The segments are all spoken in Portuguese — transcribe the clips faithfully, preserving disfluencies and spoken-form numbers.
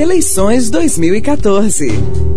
Eleições dois mil e quatorze.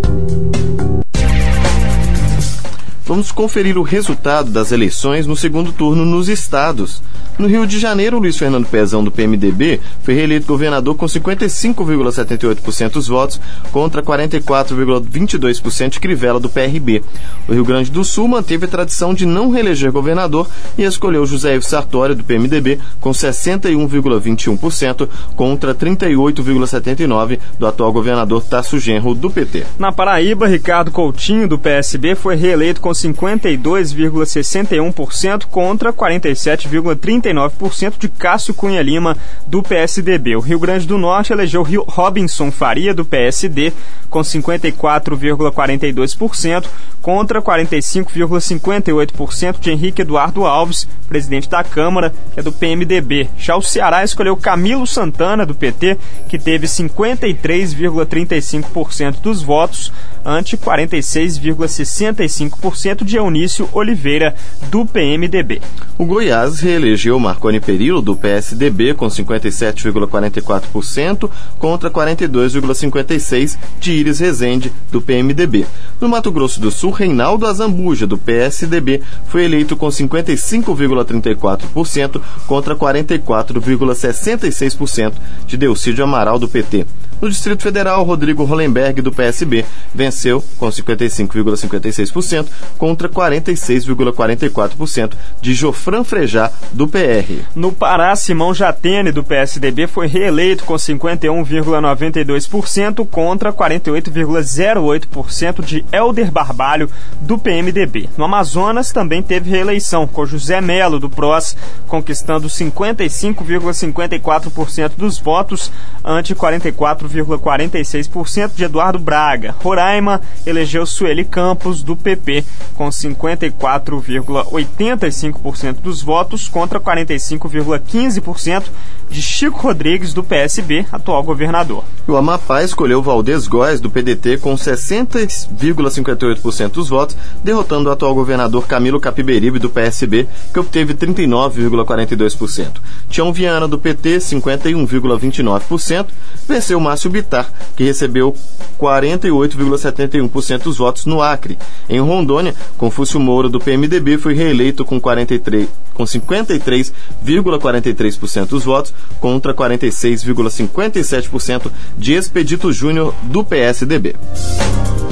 Vamos conferir o resultado das eleições no segundo turno nos estados. No Rio de Janeiro, Luiz Fernando Pezão, do P M D B, foi reeleito governador com cinquenta e cinco vírgula setenta e oito por cento dos votos contra quarenta e quatro vírgula vinte e dois por cento de Crivella, do P R B. O Rio Grande do Sul manteve a tradição de não reeleger governador e escolheu José Ivo Sartori, do P M D B, com sessenta e um vírgula vinte e um por cento contra trinta e oito vírgula setenta e nove por cento do atual governador Tasso Genro, do P T. Na Paraíba, Ricardo Coutinho, do P S B, foi reeleito com cinquenta e dois vírgula sessenta e um por cento contra quarenta e sete vírgula trinta e nove por cento de Cássio Cunha Lima, do P S D B. O Rio Grande do Norte elegeu Robinson Faria, do P S D, com cinquenta e quatro vírgula quarenta e dois por cento contra quarenta e cinco vírgula cinquenta e oito por cento de Henrique Eduardo Alves, presidente da Câmara, que é do P M D B. Já o Ceará escolheu Camilo Santana, do P T, que teve cinquenta e três vírgula trinta e cinco por cento dos votos, ante quarenta e seis vírgula sessenta e cinco por cento de Eunício Oliveira, do P M D B. O Goiás reelegeu Marconi Perillo, do P S D B, com cinquenta e sete vírgula quarenta e quatro por cento contra quarenta e dois vírgula cinquenta e seis por cento de Iris Rezende, do P M D B. No Mato Grosso do Sul, Reinaldo Azambuja, do P S D B, foi eleito com cinquenta e cinco vírgula trinta e quatro por cento contra quarenta e quatro vírgula sessenta e seis por cento de Delcídio Amaral, do P T. No Distrito Federal, Rodrigo Hollenberg, do P S B, venceu com cinquenta e cinco vírgula cinquenta e seis por cento contra quarenta e seis vírgula quarenta e quatro por cento de Jofran Frejá, do P R. No Pará, Simão Jatene, do P S D B, foi reeleito com cinquenta e um vírgula noventa e dois por cento contra quarenta e oito vírgula zero oito por cento de Helder Barbalho, do P M D B. No Amazonas, também teve reeleição, com José Melo, do P R O S, conquistando cinquenta e cinco vírgula cinquenta e quatro por cento dos votos, ante quarenta e quatro vírgula quarenta e seis por cento de Eduardo Braga. Roraima elegeu Sueli Campos, do P P, com cinquenta e quatro vírgula oitenta e cinco por cento dos votos contra quarenta e cinco vírgula quinze por cento de Chico Rodrigues, do P S B, atual governador. O Amapá escolheu Valdez Góes, do P D T, com sessenta vírgula cinquenta e oito por cento dos votos, derrotando o atual governador Camilo Capiberibe, do P S B, que obteve trinta e nove vírgula quarenta e dois por cento. Tião Viana, do P T, cinquenta e um vírgula vinte e nove por cento, venceu Márcio Bittar, que recebeu quarenta e oito vírgula setenta e um por cento dos votos no Acre. Em Rondônia, Confúcio Moura, do P M D B, foi reeleito com, quarenta e três, com cinquenta e três vírgula quarenta e três por cento dos votos, contra quarenta e seis vírgula cinquenta e sete por cento de Expedito Júnior, do P S D B.